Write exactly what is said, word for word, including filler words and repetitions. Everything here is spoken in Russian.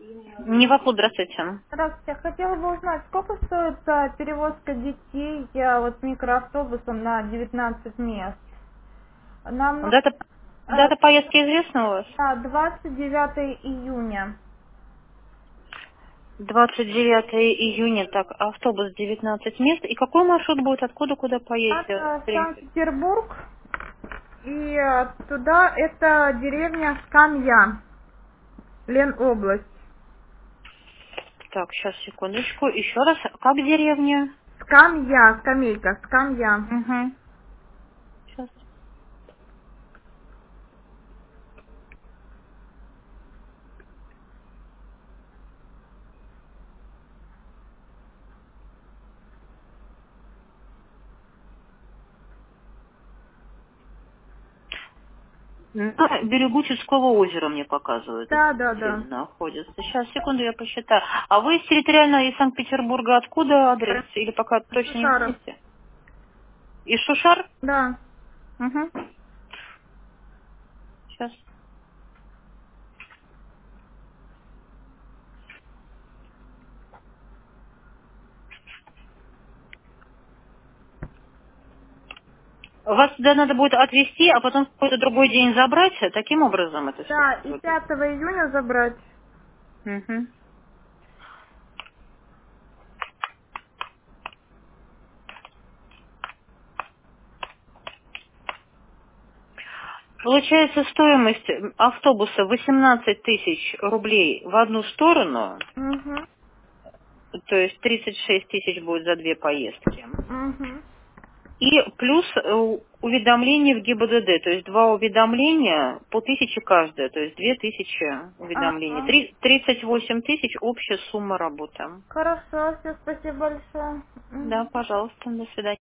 Не вопрос, здравствуйте. Здравствуйте. Хотела бы узнать, сколько стоит а, перевозка детей а, вот микроавтобусом на девятнадцать мест? Нам нужно Дата, а, дата поездки известна у вас? да, двадцать девятого июня. двадцать девятого июня, так, автобус девятнадцать мест. И какой маршрут будет, откуда, куда поедете? Это Санкт-Петербург, и а, туда это деревня Скамья, Ленобласть. Так, сейчас, секундочку. Еще раз, как деревня? Скамья, скамейка, Скамья. Угу. Сейчас. На берегу Чудского озера, мне показывают, Да, да, да. находится. Сейчас, секунду, я посчитаю. А вы из территориально из Санкт-Петербурга откуда адрес? Или пока точно не Шушаров. знаете? Из Шушар? Да. Угу. Сейчас. Вас туда надо будет отвезти, а потом в какой-то другой день забрать. Таким образом это все Да, и будет. пятого июня забрать. Мгм. Получается стоимость автобуса восемнадцать тысяч рублей в одну сторону, Угу. то есть тридцать шесть тысяч будет за две поездки. Угу. И плюс э, уведомление в ГИБДД, то есть два уведомления по тысяче каждое, то есть две тысячи уведомлений. Ага. Три- тридцать восемь тысяч общая сумма работы. Хорошо, все, спасибо большое. Да, Мгм. пожалуйста, до свидания.